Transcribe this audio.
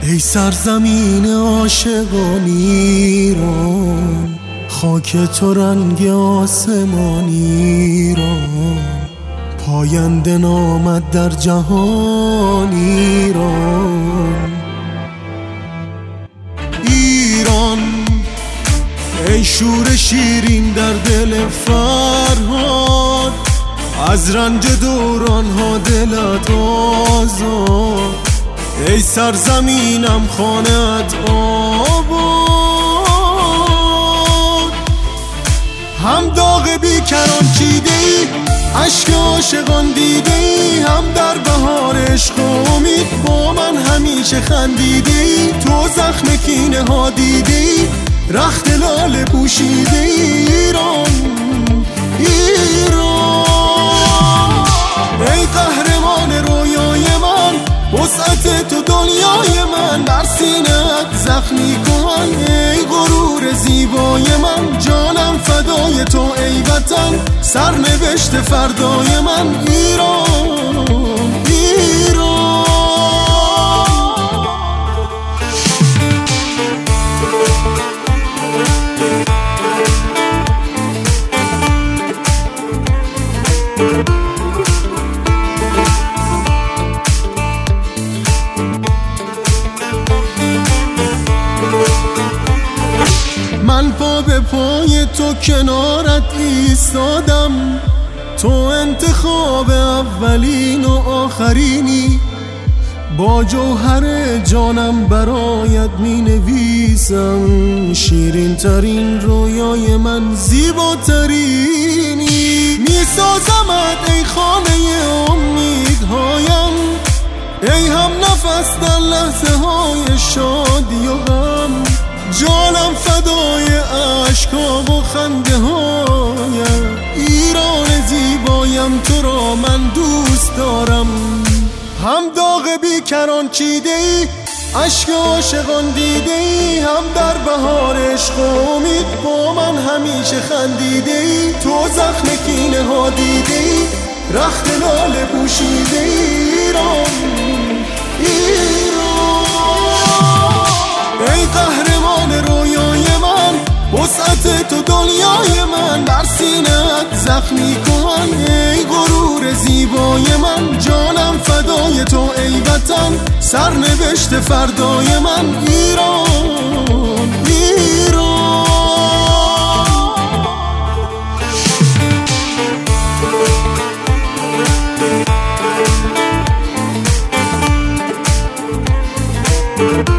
ای سرزمین عاشقان ایران، خاک تو رنگ آسمان ایران، پاینده نامد در جهان ایران. ایران ای شور شیرین در دل فرهاد، از رنج دوران ها دلت آزاد. ای سرزمینم خانه‌ات آباد، هم داغ بیکران چیده ای، عشق عاشقان دیده ای، هم در بهار عشق امید با من همیشه خندیده ای. تو زخم کینه ها دیده ای، رخت لاله پوشیده ای. ایران ایران ای قهرمان رویای من، وسعت تو دنیای من، در سینه‌ات زخمی کن ای غرور زیبای من. جانم فدای تو ای وطن، سرنوشت فردای من. ایران ایران من پا به پای تو کنارت ایستادم، تو انتخاب اولین و آخرینی. با جوهر جانم برایت می نویسم، شیرین ترین رویای من زیباترینی. می سازمت ای خانه امیدهایم، ای هم نفس در لحظه های شادی و غم. جانم فدای عشقام و خنده هایم. ایران زیبایم تو را من دوست دارم، هم داغ بیکران چیده ای، عشق عاشقان دیده ای، هم در بهار عشق امید با من همیشه خندیده ای. تو زخم کینه ها دیده ای، رخت لاله پوشیده ای. ایران ایران ای قهرمان رویای من، وسعت تو دنیای من، در سینه‌ات زخمی کن ای غرور زیبای من. جانم فدای تو ای وطن، سرنوشت فردای من. ایران ایران